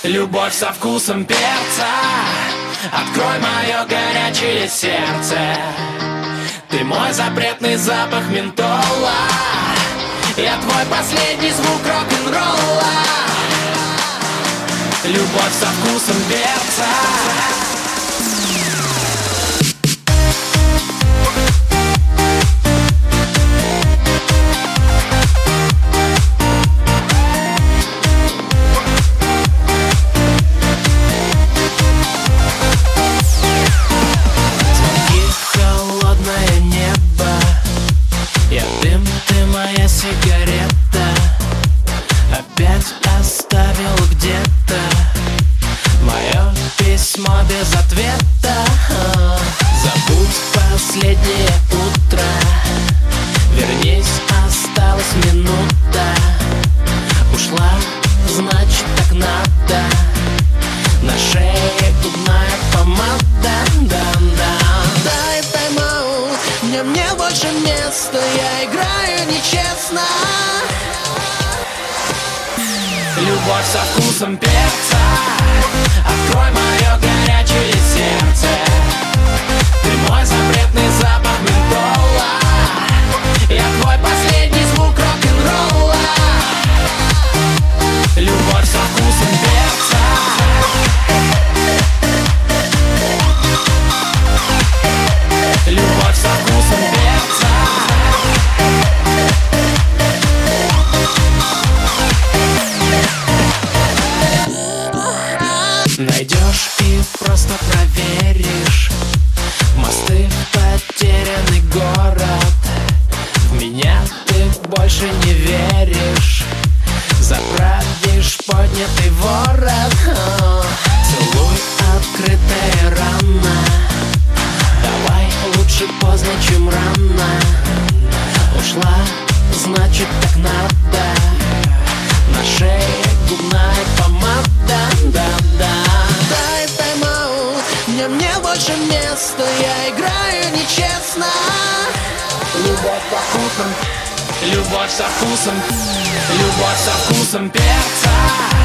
Любовь со вкусом перца, открой мое горячее сердце. Ты мой запретный запах ментола, я твой последний звук рок-н-ролла. Любовь со вкусом перца. Сигарета опять оставил где-то мое письмо без ответа. Забудь последнее утро, вернись, осталась минута. Ушла, значит так надо, на шее губная помада. Дай тайм-аут, мне больше места, я играю нечестно. Любовь со вкусом перца, открой мое горячее сердце. Ты мой запретный запах ментола, я твой последний звук рок-н-ролла. Любовь со вкусом перца. Любовь со вкусом перца. Найдешь и просто проверишь мосты в потерянный город. В меня ты больше не веришь, заправишь поднятый ворот. Целуй, открытая рана, давай лучше поздно, чем рано. Ушла, значит так надо, на шее губная помада. Дай тайм-аут, мне больше места, я играю нечестно. Любовь со вкусом, любовь со вкусом, любовь со вкусом перца.